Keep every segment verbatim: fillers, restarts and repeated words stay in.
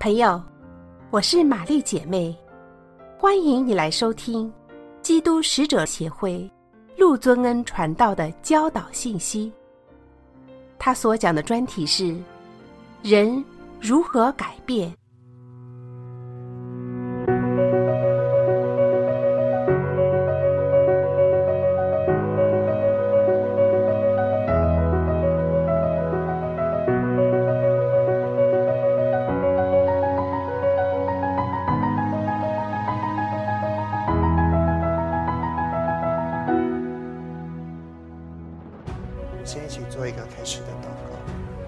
朋友，我是玛丽姐妹，欢迎你来收听基督使者协会陆尊恩传道的教导信息。他所讲的专题是人如何改变。 先一起做一个开始的祷告。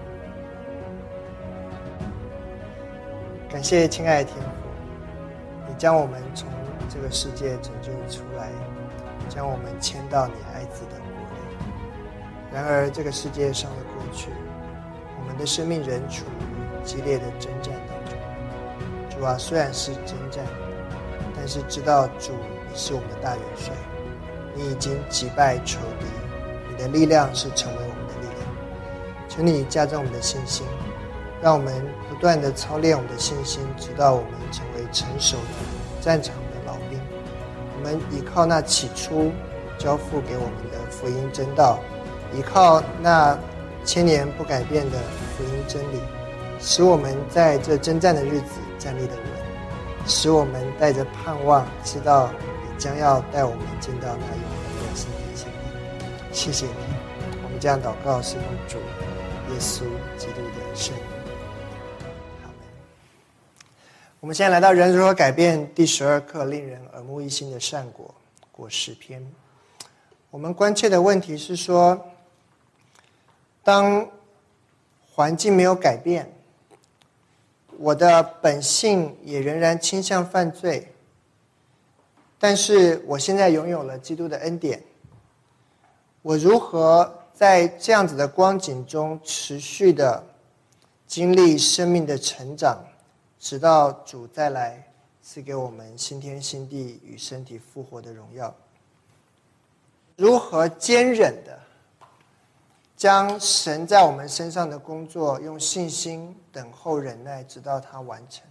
感谢亲爱的天父，你将我们从这个世界拯救出来，将我们迁到你爱子的国里。然而这个世界上的过去，我们的生命仍处于激烈的征战当中。主啊，虽然是征战，但是知道主你是我们的大元帅，你已经击败仇敌，你的力量是成为我们的力量。求你加增我们的信心，让我们不断地操练我们的信心，直到我们成为成熟的战场的老兵。我们依靠那起初交付给我们的福音真道，依靠那千年不改变的福音真理，使我们在这征战的日子站立得稳，使我们带着盼望，知道你将要带我们进到那永恒的新天新地。谢谢你，我们这样祷告是奉主耶稣基督的圣名。阿们。我们现在来到人如何改变第十二课，令人耳目一新的善果果实篇。我们关切的问题是说，当环境没有改变，我的本性也仍然倾向犯罪，但是我现在拥有了基督的恩典，我如何在这样子的光景中持续的经历生命的成长，直到主再来赐给我们新天新地与身体复活的荣耀？如何坚忍的将神在我们身上的工作用信心等候忍耐，直到它完成？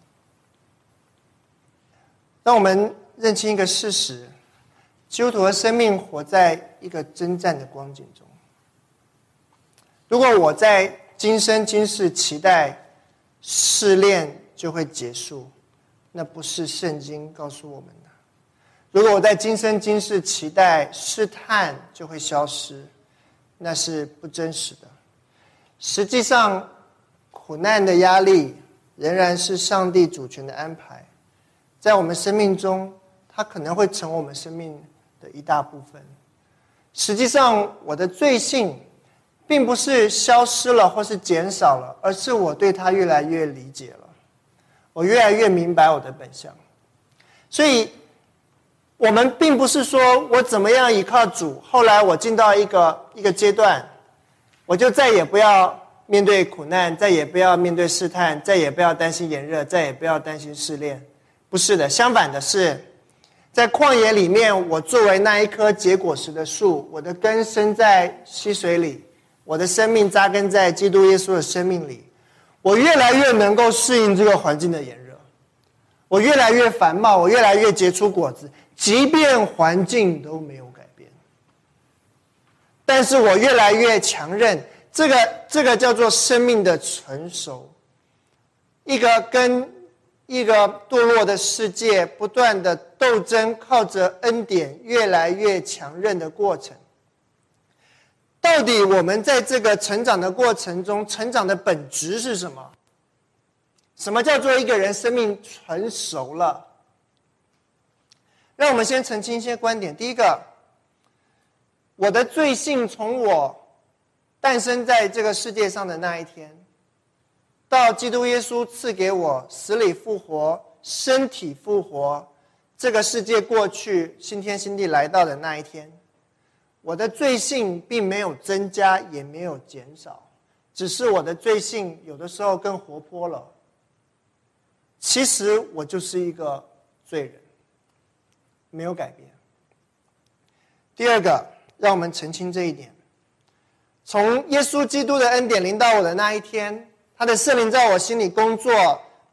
让我们认清一个事实，基督徒的生命活在一个征战的光景中。如果我在今生今世期待试炼就会结束，那不是圣经告诉我们的。如果我在今生今世期待试探就会消失，那是不真实的。实际上，苦难的压力仍然是上帝主权的安排，在我们生命中，它可能会成为我们生命的一大部分。实际上，我的罪性并不是消失了或是减少了，而是我对它越来越理解了，我越来越明白我的本相。所以我们并不是说我怎么样依靠主，后来我进到一个一个阶段，我就再也不要面对苦难，再也不要面对试探，再也不要担心炎热，再也不要担心试炼。不是的，相反的是，在旷野里面，我作为那一棵结果实的树，我的根生在溪水里，我的生命扎根在基督耶稣的生命里，我越来越能够适应这个环境的炎热，我越来越繁茂，我越来越结出果子，即便环境都没有改变，但是我越来越强韧。这个这个叫做生命的成熟，一个跟一个堕落的世界不断的斗争，靠着恩典越来越强韧的过程。到底我们在这个成长的过程中，成长的本质是什么？什么叫做一个人生命成熟了？让我们先澄清一些观点。第一个，我的罪性从我诞生在这个世界上的那一天，到基督耶稣赐给我死里复活、身体复活，这个世界过去、新天新地来到的那一天，我的罪性并没有增加，也没有减少，只是我的罪性有的时候更活泼了。其实我就是一个罪人，没有改变。第二个，让我们澄清这一点。从耶稣基督的恩典临到我的那一天，他的圣灵在我心里工作，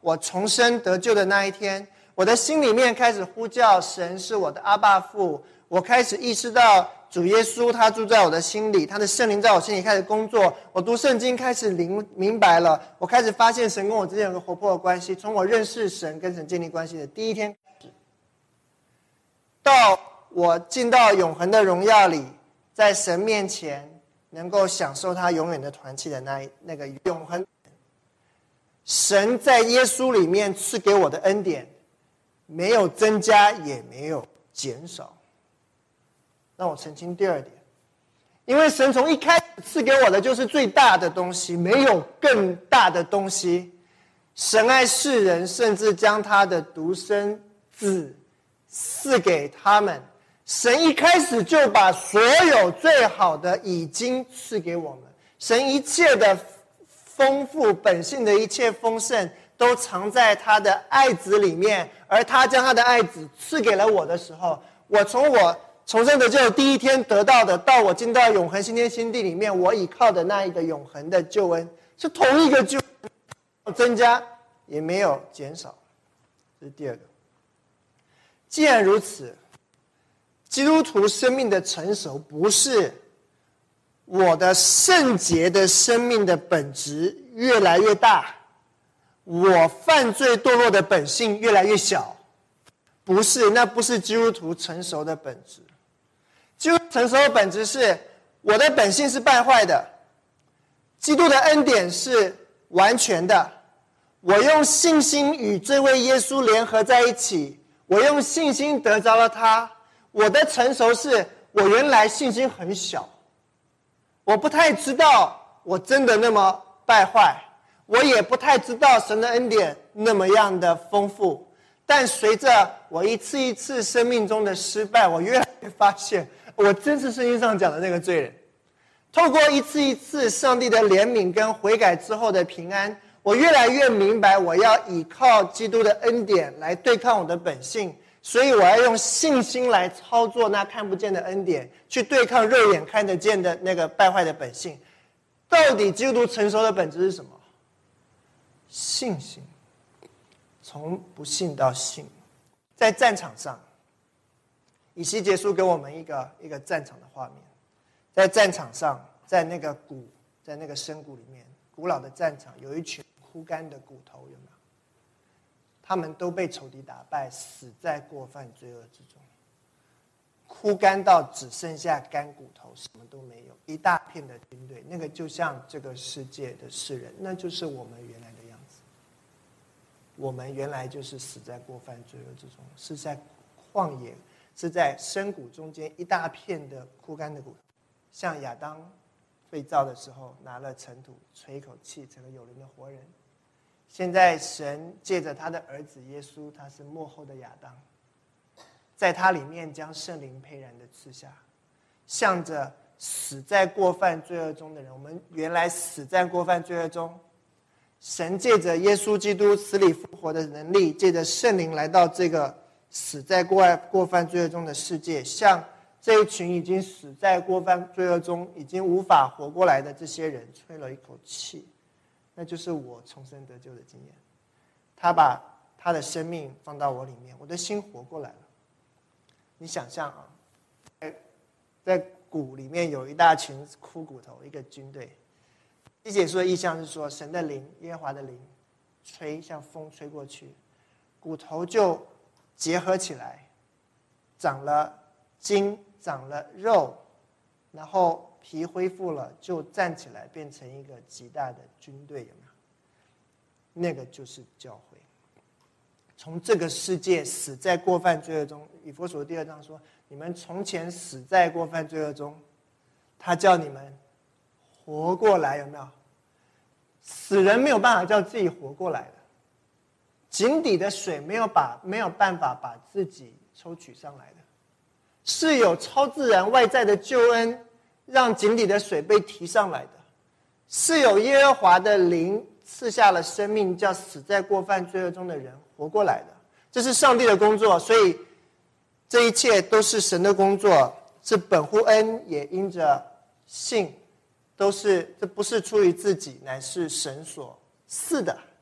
我重生得救的那一天，我的心里面开始呼叫神是我的阿爸父，我开始意识到主耶稣他住在我的心里，他的圣灵在我心里开始工作，我读圣经开始明白了，我开始发现神跟我之间有个活泼的关系。从我认识神跟神建立关系的第一天开始，到我进到永恒的荣耀里，在神面前能够享受他永远的团契的那一那个永恒，神在耶稣里面赐给我的恩典没有增加也没有减少。让我澄清第二点，因为神从一开始赐给我的就是最大的东西，没有更大的东西。神爱世人，甚至将他的独生子赐给他们。神一开始就把所有最好的已经赐给我们，神一切的丰富，本性的一切丰盛都藏在他的爱子里面，而他将他的爱子赐给了我的时候，我从我重生得救第一天得到的，到我进到永恒新天新地里面，我倚靠的那一个永恒的救恩是同一个救恩，没有增加也没有减少。这是第二个。既然如此，基督徒生命的成熟不是我的圣洁的生命的本质越来越大，我犯罪堕落的本性越来越小，不是，那不是基督徒成熟的本质。基督徒成熟的本质是我的本性是败坏的，基督的恩典是完全的，我用信心与这位耶稣联合在一起，我用信心得着了他。我的成熟是我原来信心很小，我不太知道我真的那么败坏，我也不太知道神的恩典那么样的丰富，但随着我一次一次生命中的失败，我越来越发现我真是圣经上讲的那个罪人。透过一次一次上帝的怜悯跟悔改之后的平安，我越来越明白我要依靠基督的恩典来对抗我的本性，所以我要用信心来操作那看不见的恩典，去对抗肉眼看得见的那个败坏的本性。到底基督徒成熟的本质是什么？信心，从不信到信。在战场上，以西结书给我们一个一个战场的画面。在战场上，在那个谷，在那个深谷里面，古老的战场有一群枯干的骨头，有没有？他们都被仇敌打败，死在过犯罪恶之中，枯干到只剩下干骨头，什么都没有，一大片的军队。那个就像这个世界的世人，那就是我们原来的样子。我们原来就是死在过犯罪恶之中，是在旷野，是在深谷中间一大片的枯干的骨头，像亚当被造的时候拿了尘土吹一口气成了有灵的活人。现在神借着他的儿子耶稣，他是末后的亚当，在他里面将圣灵沛然的赐下，向着死在过犯罪恶中的人。我们原来死在过犯罪恶中，神借着耶稣基督死里复活的能力，借着圣灵来到这个死在过犯罪恶中的世界，向这一群已经死在过犯罪恶中已经无法活过来的这些人吹了一口气。那就是我重生得救的经验。他把他的生命放到我里面，我的心活过来了。你想象啊，在在谷里面有一大群枯骨头，一个军队。以西结书的意象是说，神的灵，耶和华的灵吹，像风吹过去，骨头就结合起来，长了筋，长了肉，然后皮恢复了，就站起来变成一个极大的军队，有没有？那个就是教会。从这个世界死在过犯罪恶中，以弗所第二章说，你们从前死在过犯罪恶中，他叫你们活过来，有没有？死人没有办法叫自己活过来的，井底的水没有把没有办法把自己抽取上来的，是有超自然外在的救恩让井底的水被提上来的，是有耶和华的灵赐下了生命，叫死在过犯罪恶中的人活过来的。这是上帝的工作，所以这一切都是神的工作，是本乎恩，也因着信，都是这不是出于自己，乃是神所赐的，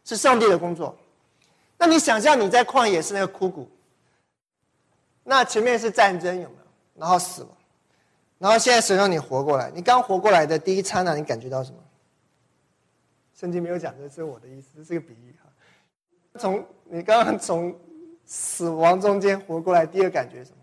是上帝的工作。那你想象你在旷野是那个枯骨，那前面是战争有没有？然后死了，然后现在神让你活过来，你刚活过来的第一刹那，你感觉到什么？圣经没有讲，这是我的意思，这是个比喻哈。从你刚刚从死亡中间活过来，第二感觉是什么？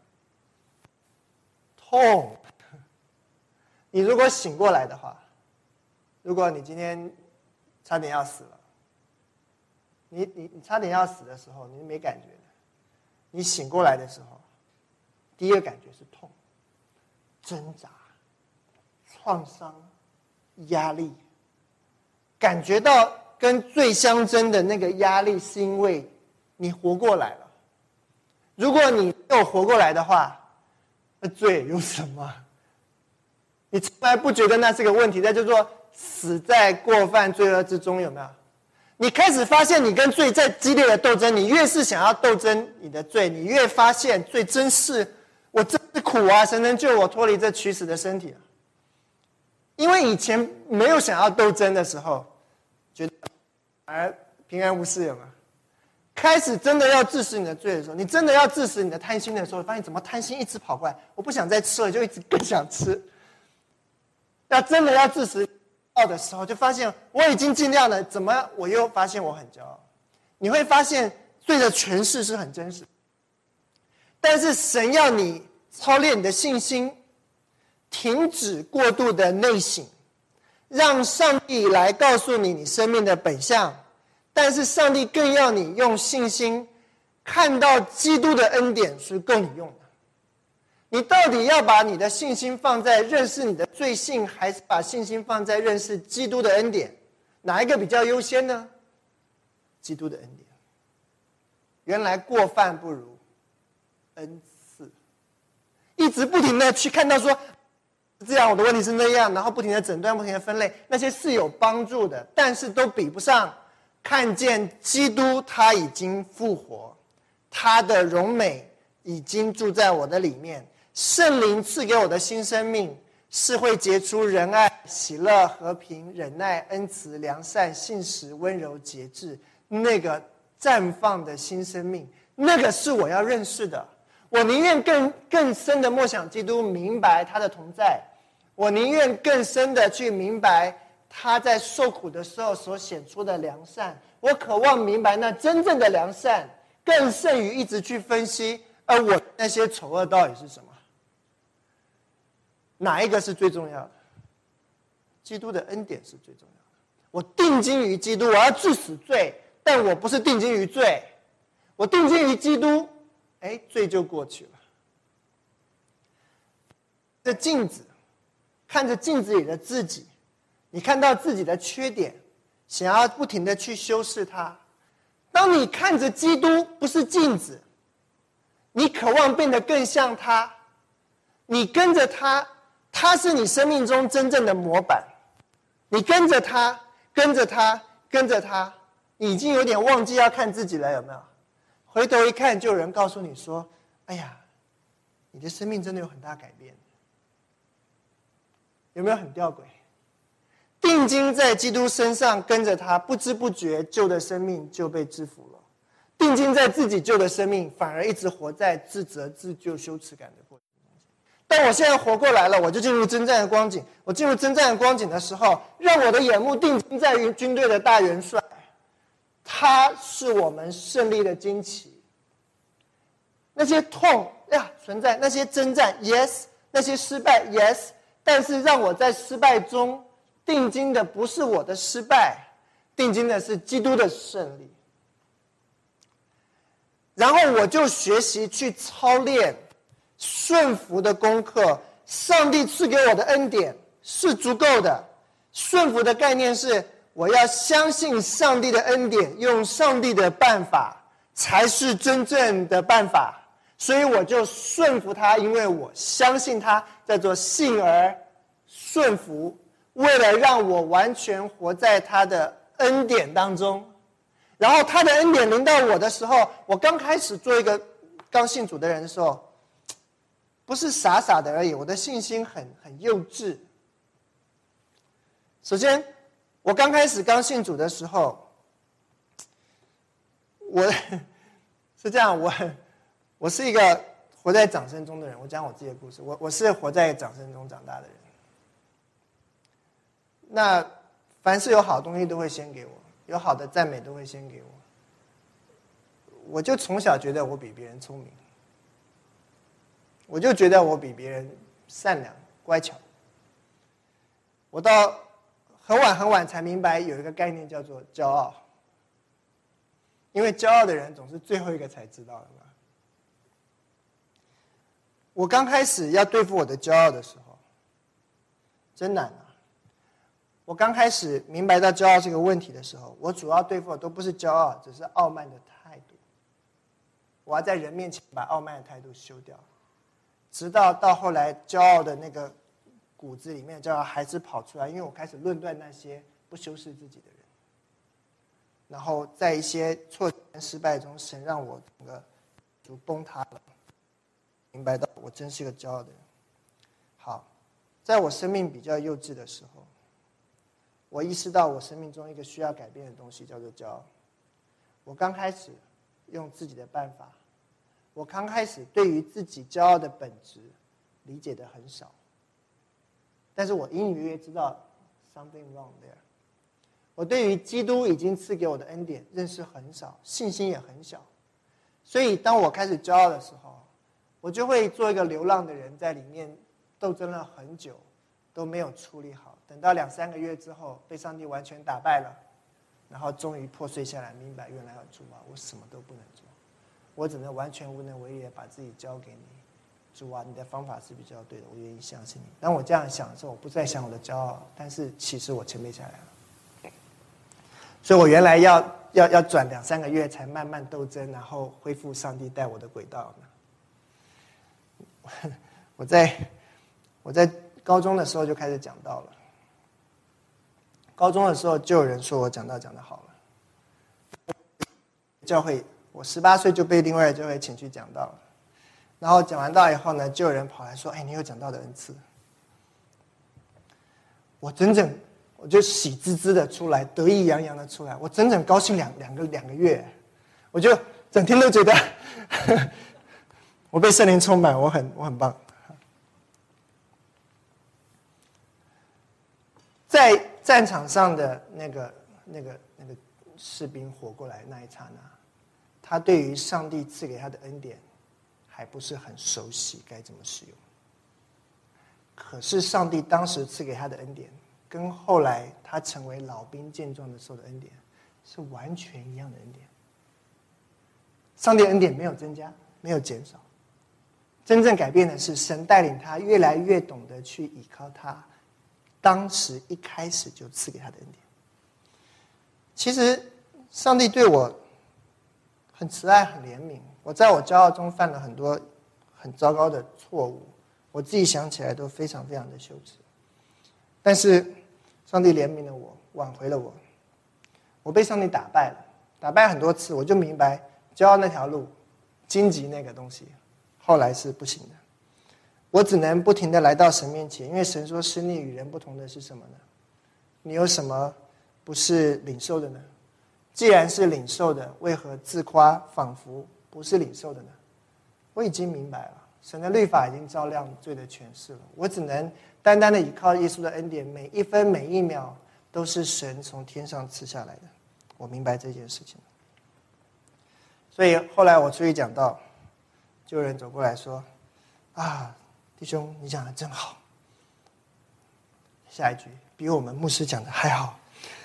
痛。你如果醒过来的话，如果你今天差点要死了，你你你差点要死的时候，你没感觉的。你醒过来的时候，第一个感觉是痛、挣扎、创伤、压力，感觉到跟罪相争的那个压力，是因为你活过来了。如果你没有活过来的话，那罪有什么？你从来不觉得那是个问题，那叫做死在过犯罪恶之中，有没有？你开始发现你跟罪在激烈的斗争，你越是想要斗争你的罪，你越发现罪真是，我真是苦啊！神能救我脱离这取死的身体啊！因为以前没有想要斗争的时候，觉得而平安无事，有没有？开始真的要治死你的罪的时候，你真的要治死你的贪心的时候，发现怎么贪心一直跑过来，我不想再吃了，就一直更想吃。那真的要治死的时候，就发现我已经尽量了，怎么我又发现我很骄傲？你会发现罪的诠释是很真实，但是神要你操练你的信心，停止过度的内省，让上帝来告诉你你生命的本相。但是上帝更要你用信心看到基督的恩典是够你用的。你到底要把你的信心放在认识你的罪性，还是把信心放在认识基督的恩典？哪一个比较优先呢？基督的恩典。原来过犯不如恩赐，一直不停的去看到说这样我的问题是那样，然后不停的诊断，不停的分类，那些是有帮助的，但是都比不上看见基督他已经复活，他的荣美已经住在我的里面，圣灵赐给我的新生命是会结出仁爱、喜乐、和平、忍耐、恩慈、良善、信实、温柔、节制，那个绽放的新生命，那个是我要认识的。我宁愿更更深的默想基督，明白他的同在，我宁愿更深的去明白他在受苦的时候所显出的良善，我渴望明白那真正的良善，更胜于一直去分析而我那些丑恶到底是什么。哪一个是最重要的？基督的恩典是最重要的。我定睛于基督，我要治死罪，但我不是定睛于罪，我定睛于基督，哎，罪就过去了。这镜子，看着镜子里的自己，你看到自己的缺点，想要不停的去修饰它。当你看着基督，不是镜子，你渴望变得更像他，你跟着他，他是你生命中真正的模板，你跟着他，跟着他，跟着他，你已经有点忘记要看自己了，有没有？回头一看，就有人告诉你说，哎呀，你的生命真的有很大改变。有没有很吊诡？定睛在基督身上，跟着他，不知不觉旧的生命就被制服了。定睛在自己旧的生命，反而一直活在自责、自救、羞耻感的过程中。当我现在活过来了，我就进入征战的光景。我进入征战的光景的时候，让我的眼目定睛在于军队的大元帅，他是我们胜利的旌旗。那些痛呀存在，那些征战 yes， 那些失败 yes， 但是让我在失败中定睛的不是我的失败，定睛的是基督的胜利。然后我就学习去操练顺服的功课。上帝赐给我的恩典是足够的。顺服的概念是我要相信上帝的恩典，用上帝的办法才是真正的办法。所以我就顺服他，因为我相信他，叫做信而顺服，为了让我完全活在他的恩典当中。然后他的恩典临到我的时候，我刚开始做一个刚信主的人的时候，不是傻傻的而已，我的信心很很幼稚。首先我刚开始刚信主的时候， 我是这样，我我是一个活在掌声中的人。我讲我自己的故事，我我是活在掌声中长大的人。那凡是有好东西都会先给我，有好的赞美都会先给我。我就从小觉得我比别人聪明，我就觉得我比别人善良乖巧。我到很晚很晚才明白有一个概念叫做骄傲，因为骄傲的人总是最后一个才知道的嘛。我刚开始要对付我的骄傲的时候，真难啊！我刚开始明白到骄傲这个问题的时候，我主要对付的都不是骄傲，只是傲慢的态度。我要在人面前把傲慢的态度修掉，直到到后来骄傲的那个骨子里面，骄傲还是跑出来，因为我开始论断那些不修饰自己的人。然后在一些挫折跟失败中，神让我整个就崩塌了，明白到我真是个骄傲的人。好，在我生命比较幼稚的时候，我意识到我生命中一个需要改变的东西叫做骄傲。我刚开始用自己的办法，我刚开始对于自己骄傲的本质理解的很少，但是我隐隐约约知道 something wrong there。我对于基督已经赐给我的恩典认识很少，信心也很小，所以当我开始骄傲的时候，我就会做一个流浪的人，在里面斗争了很久都没有处理好，等到两三个月之后被上帝完全打败了，然后终于破碎下来，明白原来要主啊，我什么都不能做，我只能完全无能为力的把自己交给你。主啊，你的方法是比较对的，我愿意相信你。当我这样想的时候，我不再想我的骄傲，但是其实我谦卑下来了。所以我原来要要要转两三个月才慢慢斗争，然后恢复上帝带我的轨道呢。我在我在高中的时候就开始讲道了。高中的时候就有人说我讲道讲得好了。教会我十八岁就被另外的教会请去讲道了，然后讲完道以后呢，就有人跑来说：“哎，你有讲道的恩赐。”我整整我就喜滋滋的出来，得意洋洋的出来，我整整高兴两两个两个月，我就整天都觉得呵呵我被圣灵充满，我很我很棒。在战场上的那个那个那个士兵活过来那一刹那，他对于上帝赐给他的恩典还不是很熟悉该怎么使用。可是上帝当时赐给他的恩典，跟后来他成为老兵健壮的时候的恩典是完全一样的恩典。上帝的恩典没有增加，没有减少，真正改变的是神带领他越来越懂得去依靠他当时一开始就赐给他的恩典。其实上帝对我很慈爱很怜悯，我在我骄傲中犯了很多很糟糕的错误，我自己想起来都非常非常的羞耻。但是上帝怜悯了我，挽回了我，我被上帝打败了，打败很多次，我就明白骄傲那条路，荆棘那个东西后来是不行的。我只能不停地来到神面前，因为神说使你与人不同的是什么呢？你有什么不是领受的呢？既然是领受的，为何自夸仿佛不是领受的呢？我已经明白了，神的律法已经照亮罪的权势了，我只能单单的依靠耶稣的恩典，每一分每一秒都是神从天上赐下来的。我明白这件事情。所以后来我出去讲道，就有人走过来说：“啊，弟兄，你讲的真好。”下一句比我们牧师讲的还好。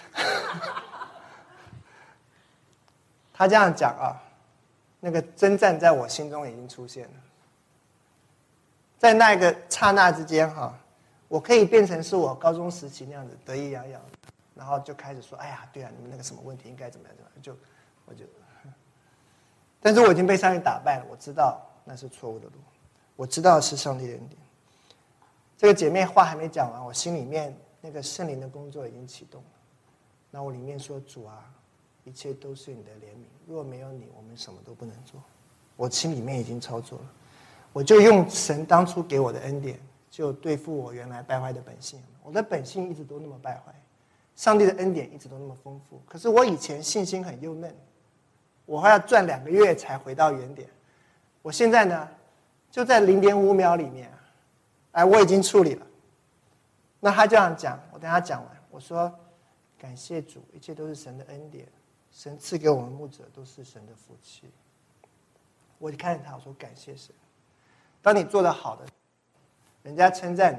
他这样讲啊，那个征战在我心中已经出现了。在那个刹那之间哈、啊，我可以变成是我高中时期那样子得意洋洋的，然后就开始说：“哎呀，对啊，你们那个什么问题应该怎么样怎么样。”就我就，但是我已经被上帝打败了，我知道那是错误的路，我知道是上帝的恩典。这个姐妹话还没讲完，我心里面那个圣灵的工作已经启动了。那我里面说：“主啊，一切都是你的怜悯，若没有你，我们什么都不能做。”我心里面已经操作了，我就用神当初给我的恩典，就对付我原来败坏的本性。我的本性一直都那么败坏，上帝的恩典一直都那么丰富。可是我以前信心很幼嫩， 我还要转两个月才回到原点。我现在呢，就在零点五秒里面，哎，我已经处理了。那他这样讲，我等他讲完，我说感谢主，一切都是神的恩典，神赐给我们牧者都是神的福气。我就看着他，我说感谢神。当你做得好的，人家称赞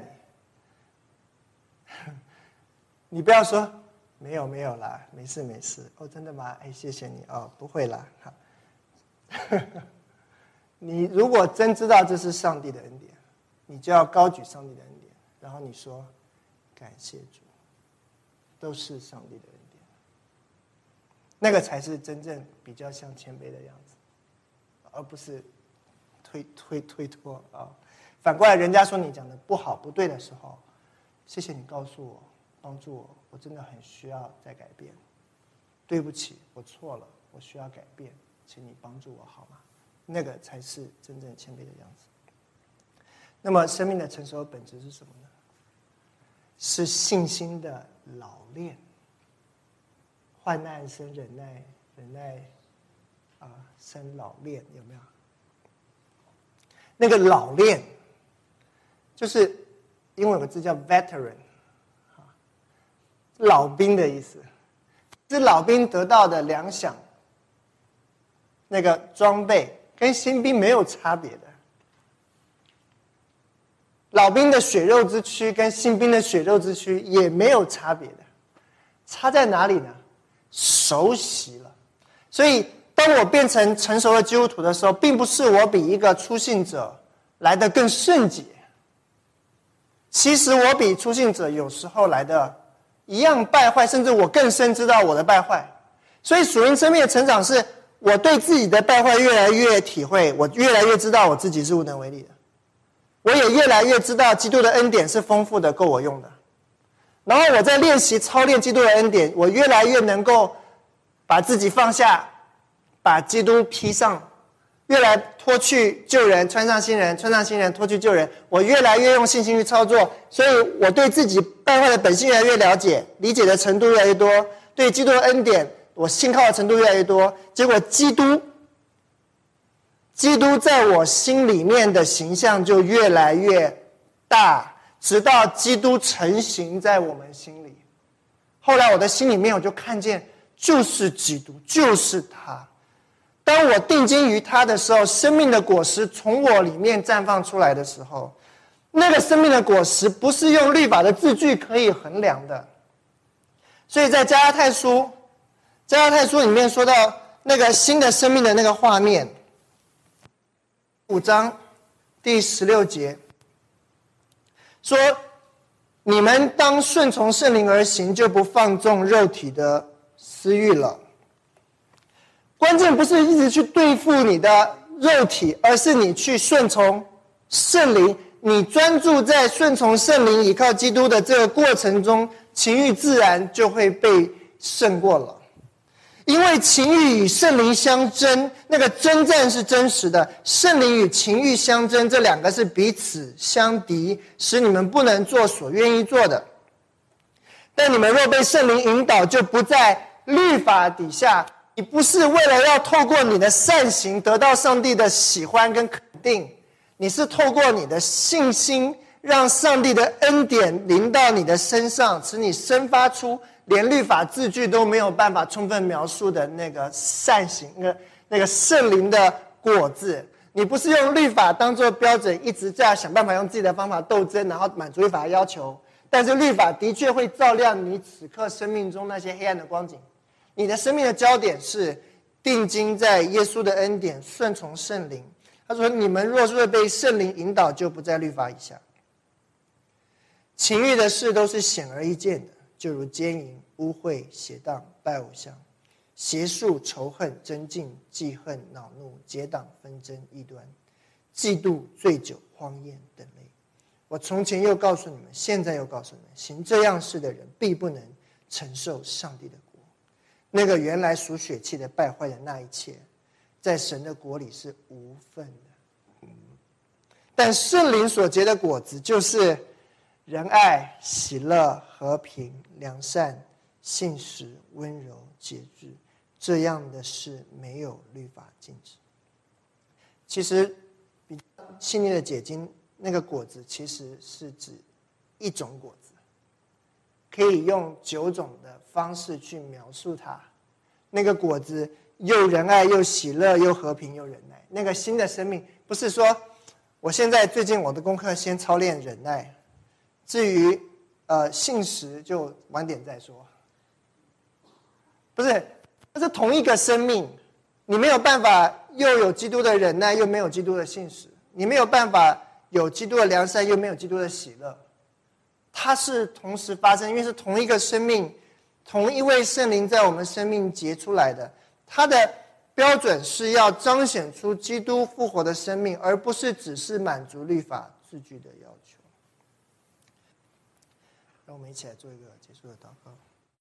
你，你不要说没有没有啦，没事没事。哦，真的吗？哎，谢谢你哦，不会啦。好，你如果真知道这是上帝的恩典，你就要高举上帝的恩典，然后你说感谢主，都是上帝的恩典。那个才是真正比较像谦卑的样子，而不是推推推脱啊。反过来，人家说你讲的不好不对的时候，谢谢你告诉我，帮助我，我真的很需要再改变。对不起，我错了，我需要改变，请你帮助我好吗？那个才是真正谦卑的样子。那么生命的成熟的本质是什么呢？是信心的老练。患难生忍耐，忍耐啊生老练，有没有？那个老练就是英文有个字叫 veteran， 老兵的意思。是老兵得到的粮饷，那个装备跟新兵没有差别的。老兵的血肉之躯跟新兵的血肉之躯也没有差别的，差在哪里呢？熟悉了。所以当我变成成熟的基督徒的时候，并不是我比一个初信者来得更圣洁，其实我比初信者有时候来的一样败坏，甚至我更深知道我的败坏。所以属灵生命的成长是我对自己的败坏越来越体会，我越来越知道我自己是无能为力的，我也越来越知道基督的恩典是丰富的，够我用的。然后我在练习操练基督的恩典，我越来越能够把自己放下，把基督披上，越来脱去旧人，穿上新人，穿上新人，脱去旧人。我越来越用信心去操作，所以我对自己败坏的本性越来越了解，理解的程度越来越多，对基督的恩典我信靠的程度越来越多。结果基督基督在我心里面的形象就越来越大，直到基督成型在我们心里。后来我的心里面我就看见就是基督，就是他。当我定睛于他的时候，生命的果实从我里面绽放出来的时候，那个生命的果实不是用律法的字句可以衡量的。所以在加拉太书加拉太书里面说到那个新的生命的那个画面，五章第十六节说，你们当顺从圣灵而行，就不放纵肉体的私欲了。关键不是一直去对付你的肉体，而是你去顺从圣灵。你专注在顺从圣灵，依靠基督的这个过程中，情欲自然就会被胜过了。因为情欲与圣灵相争，那个征战是真实的，圣灵与情欲相争，这两个是彼此相敌，使你们不能做所愿意做的。但你们若被圣灵引导，就不在律法底下。你不是为了要透过你的善行得到上帝的喜欢跟肯定，你是透过你的信心，让上帝的恩典临到你的身上，使你生发出连律法字句都没有办法充分描述的那个善行，那个那个圣灵的果子。你不是用律法当作标准，一直在想办法用自己的方法斗争，然后满足律法的要求。但是律法的确会照亮你此刻生命中那些黑暗的光景。你的生命的焦点是定睛在耶稣的恩典，顺从圣灵。他说，你们若是被圣灵引导，就不在律法以下。情欲的事都是显而易见的，就如奸淫、污秽、邪荡、拜偶像、邪术、仇恨、争竞、记恨、恼怒、结党、纷争、异端、嫉妒、醉酒、荒宴等类。我从前又告诉你们，现在又告诉你们，行这样事的人必不能承受上帝的国。那个原来属血气的败坏的那一切，在神的国里是无份的。但圣灵所结的果子，就是仁爱、喜乐、和平、良善、信实、温柔、节制。 这样的事没有律法禁止。其实比较细腻的解经，那个果子其实是指一种果子，可以用九种的方式去描述它。那个果子又仁爱又喜乐又和平又忍耐。那个新的生命不是说我现在最近我的功课先操练忍耐，至于呃信实就晚点再说。不是，这是同一个生命，你没有办法又有基督的忍耐又没有基督的信实，你没有办法有基督的良善又没有基督的喜乐，它是同时发生，因为是同一个生命，同一位圣灵在我们生命结出来的，它的标准是要彰显出基督复活的生命，而不是只是满足律法字句的要求。让我们一起来做一个结束的祷告。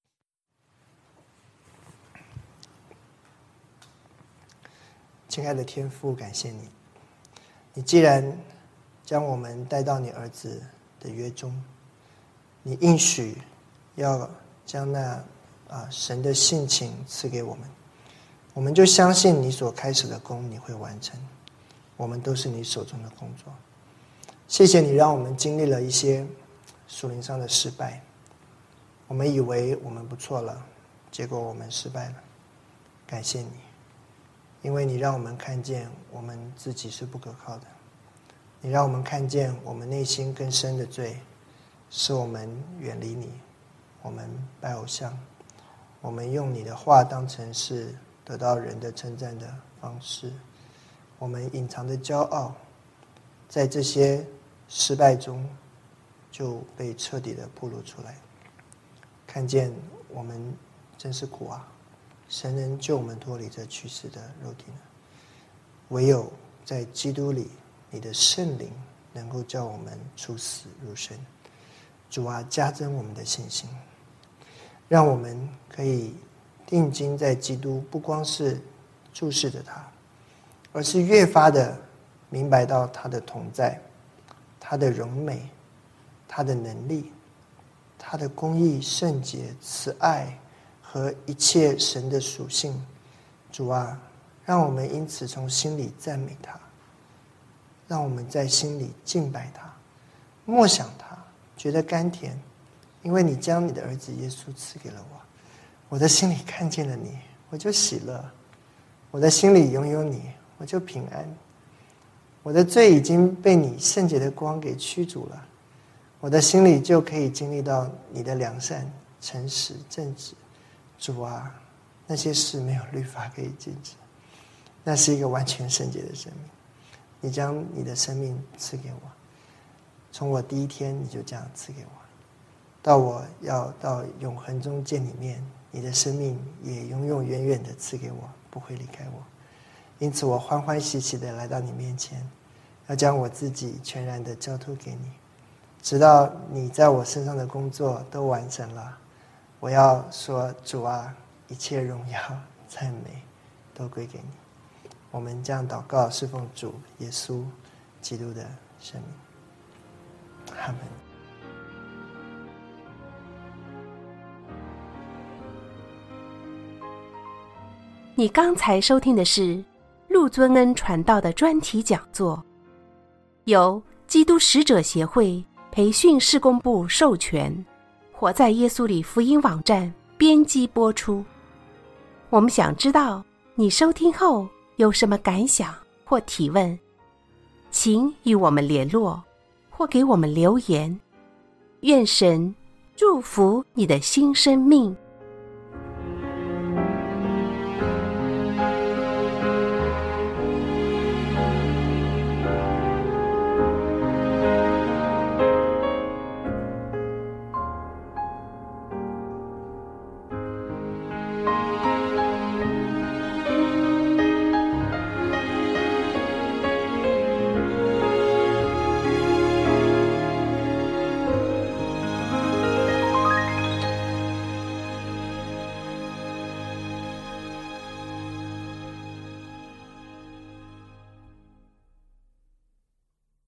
亲爱的天父，感谢你，你既然将我们带到你儿子的约中，你应许要将那啊神的性情赐给我们，我们就相信你所开始的工你会完成，我们都是你手中的工作。谢谢你让我们经历了一些属灵上的失败，我们以为我们不错了，结果我们失败了。感谢你，因为你让我们看见我们自己是不可靠的，你让我们看见我们内心更深的罪，使我们远离你，我们拜偶像，我们用你的话当成是得到人的称赞的方式，我们隐藏的骄傲在这些失败中就被彻底的暴露出来，看见我们真是苦啊，神能救我们脱离这去世的肉体呢？唯有在基督里，你的圣灵能够叫我们出死入生。主啊，加增我们的信心，让我们可以定睛在基督，不光是注视着他，而是越发的明白到他的同在，他的荣美，他的能力，他的公义、圣洁、慈爱和一切神的属性。主啊，让我们因此从心里赞美他，让我们在心里敬拜他，默想他，觉得甘甜，因为你将你的儿子耶稣赐给了我，我的心里看见了你，我就喜乐，我的心里拥有你，我就平安，我的罪已经被你圣洁的光给驱逐了，我的心里就可以经历到你的良善、诚实、正直。主啊，那些事没有律法可以禁止，那是一个完全圣洁的生命，你将你的生命赐给我，从我第一天你就这样赐给我，到我要到永恒中见你面，你的生命也永永远远的赐给我，不会离开我。因此我欢欢喜喜的来到你面前，要将我自己全然的交托给你，直到你在我身上的工作都完成了。我要说，主啊，一切荣耀赞美都归给你。我们这样祷告，侍奉主耶稣基督的生命。阿们。 你刚才收听的是陆尊恩传道的专题讲座，由基督使者协会培训事工部授权，活在耶稣里福音网站编辑播出。我们想知道你收听后有什么感想或提问，请与我们联络或给我们留言。愿神祝福你的新生命。